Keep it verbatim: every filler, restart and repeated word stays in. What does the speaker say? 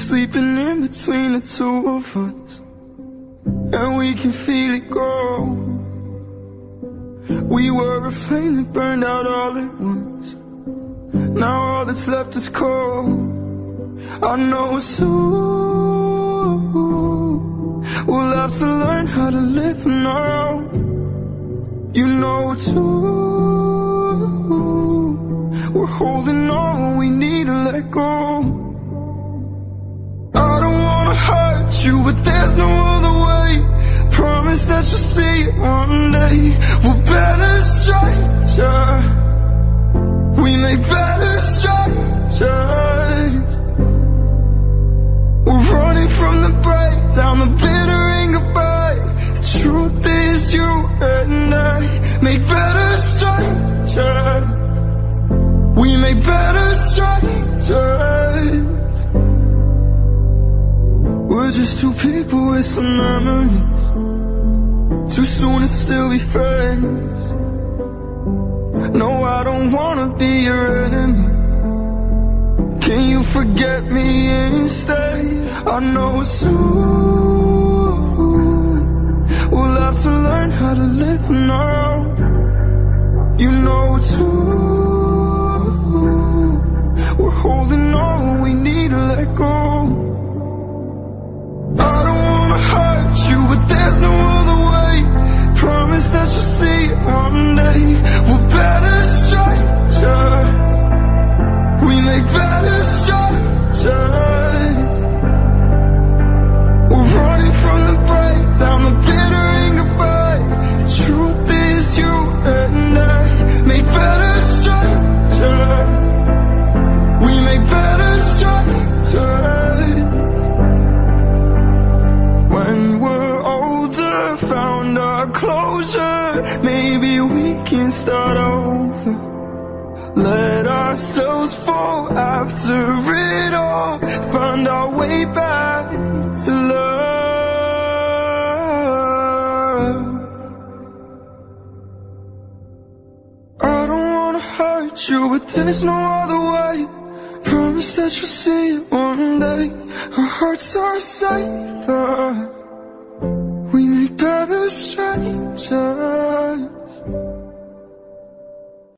sleeping in between the two of us, and we can feel it grow. We were a flame that burned out all at once. Now all that's left is cold. I know soon we'll have to learn how to live on our own. You know too, we're holding on, we need to let go. I don't wanna hurt you, but there's no other way. Promise that you'll see it one day. We're better strangers, we make better strangers. We're running from the breakdown, the bitter and goodbye. The truth is you and I make better strangers. We make better strangers. We're just two people with some memories, too soon to still be friends. No, I don't wanna be your enemy. Can you forget me instead? I know soon we'll have to learn how to live on our own. You know too, we're holding on, we need to let go. I don't wanna hurt you, but there's no other way. Promise that you'll see it one day. We're better strangers, we make better strangers. We're running from the breakdown, the bitter and goodbye. The truth is you and I make better strangers. We make better strangers. When we're older, found our closure, maybe we can start over. Let ourselves fall after it all, find our way back to love. I don't wanna hurt you, but there's no other way. Promise that you'll see it one day. Our hearts are safer, we make better strangers.